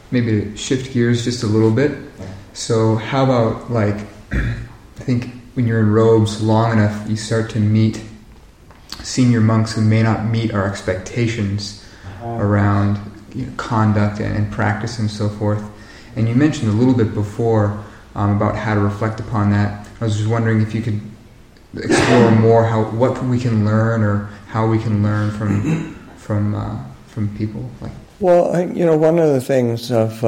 maybe to shift gears just a little bit. So how about, like, I think when you're in robes long enough, you start to meet senior monks who may not meet our expectations around conduct and practice and so forth. And you mentioned a little bit before about how to reflect upon that. I was just wondering if you could explore more what we can learn, or how we can learn from people. Like, well, one of the things of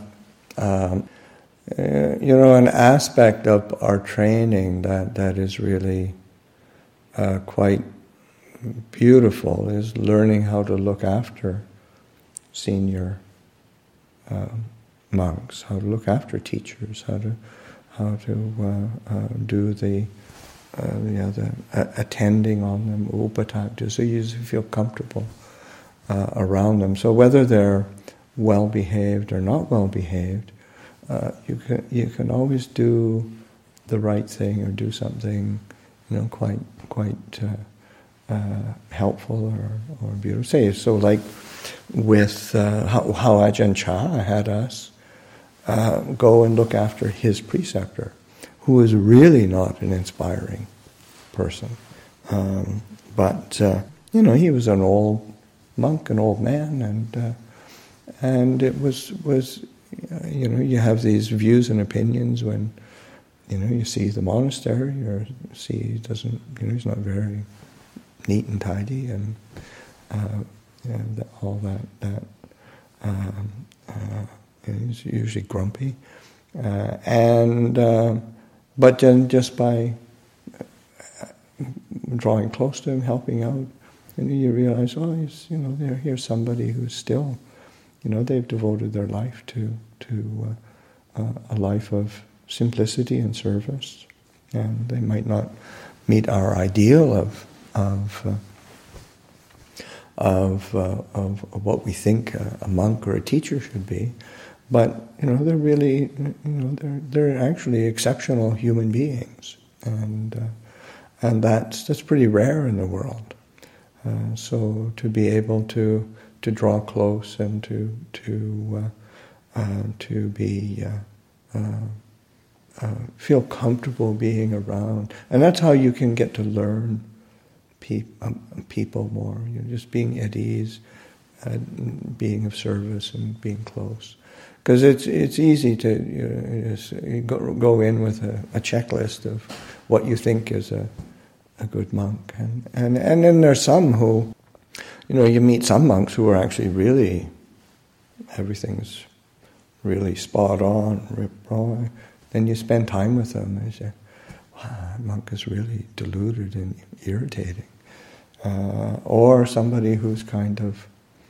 an aspect of our training that is really quite beautiful is learning how to look after senior monks, how to look after teachers, how to do the attending on them, upatakta, so you feel comfortable around them. So whether they're well behaved or not well behaved, you can always do the right thing or do something, quite helpful or beautiful. Say so, like with how Ajahn Chah had us go and look after his preceptor, who was really not an inspiring person, but he was an old monk, an old man, and it was you have these views and opinions when you see the monastery, or see he doesn't, he's not very neat and tidy, and all that he's usually grumpy, but then just by drawing close to him, helping out, you realize, here's somebody who's still, they've devoted their life to a life of simplicity and service, and they might not meet our ideal of what we think a monk or a teacher should be, but they're really, they're actually exceptional human beings, and that's pretty rare in the world. So to be able to draw close and to be feel comfortable being around, and that's how you can get to learn people more. Just being at ease, being of service, and being close. Because it's easy to go in with a checklist of what you think is a good monk, and then there's some who, you meet some monks who are actually really, everything's really spot on, ripped raw. Then you spend time with them and you say, wow, that monk is really deluded and irritating. Or somebody who's kind of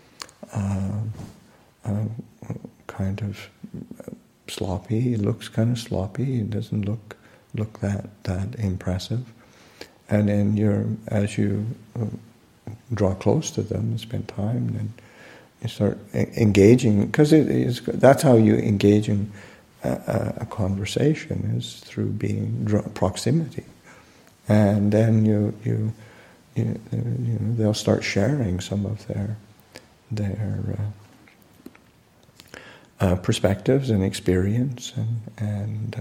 sloppy. He looks kind of sloppy. He doesn't look that impressive. And then as you draw close to them and spend time, and you start engaging, because that's how you engage in a conversation, is through being proximity, and then you they'll start sharing some of their perspectives and experience, and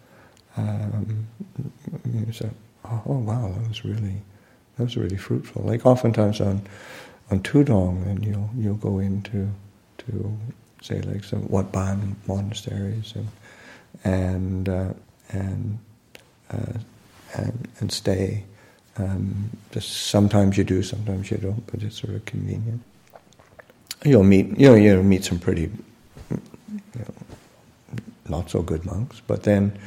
you say, oh wow, that was really fruitful. Like oftentimes on Tudong, and you'll go into say like some Wat Ban monasteries and stay. Just sometimes you do, sometimes you don't, but it's sort of convenient. You'll meet some pretty not so good monks, but then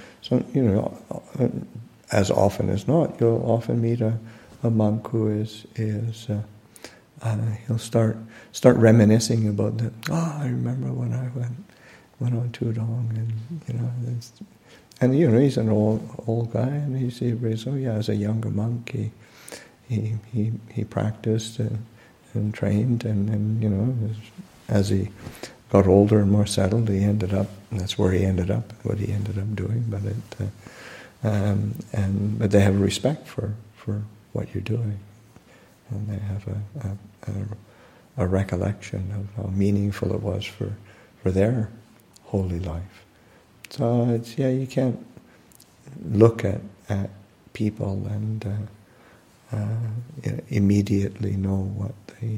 as often as not, you'll often meet a monk who is he'll start reminiscing about that. I remember when I went on Tudong, and he's an old guy, and he says, as a younger monk he practiced and trained, and as he got older and more settled, that's where he ended up, what he ended up doing. But they have respect for what you're doing, and they have a recollection of how meaningful it was for their holy life. So it's, you can't look at people and immediately know what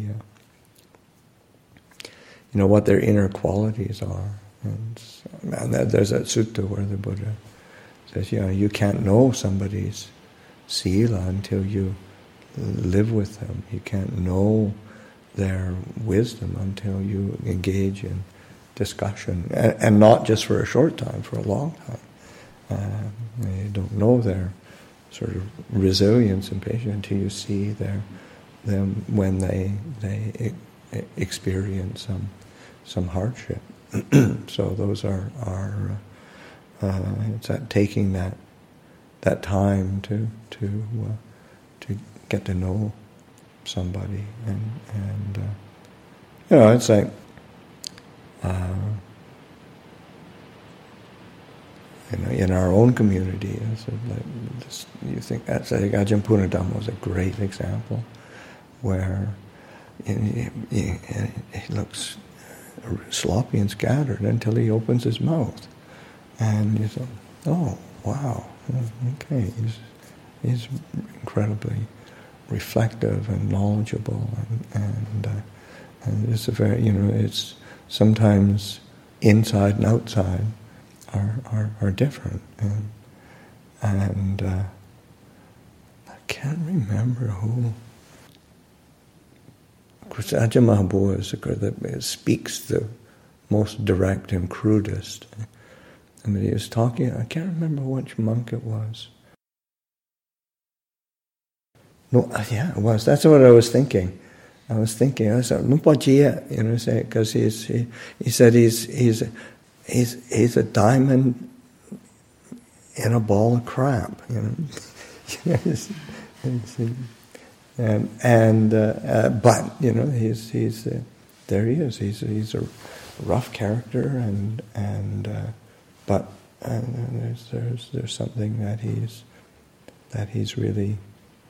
what their inner qualities are. And there's that sutta where the Buddha says, you can't know somebody's sila until you live with them. You can't know their wisdom until you engage in discussion, and not just for a short time, for a long time. You don't know their sort of resilience and patience until you see them when they experience some hardship. So those are it's that taking that time to get to know somebody, and it's like in our own community, you think that's like Ajahn Punadhammo was a great example, where he looks sloppy and scattered until he opens his mouth, and you say, "Oh, wow, okay, he's incredibly reflective and knowledgeable, and it's a very it's sometimes inside and outside are different, and I can't remember who. Of course, Ajahn Mahabua is the guy that speaks the most direct and crudest. I mean, he was talking, I can't remember which monk it was. No, yeah, it was. That's what I was thinking. I said, Lupa Jia, because he said he's a diamond in a ball of crap, but he's there he is. He's a rough character, but there's something that he's really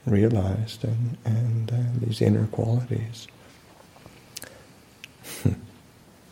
realized, and these inner qualities.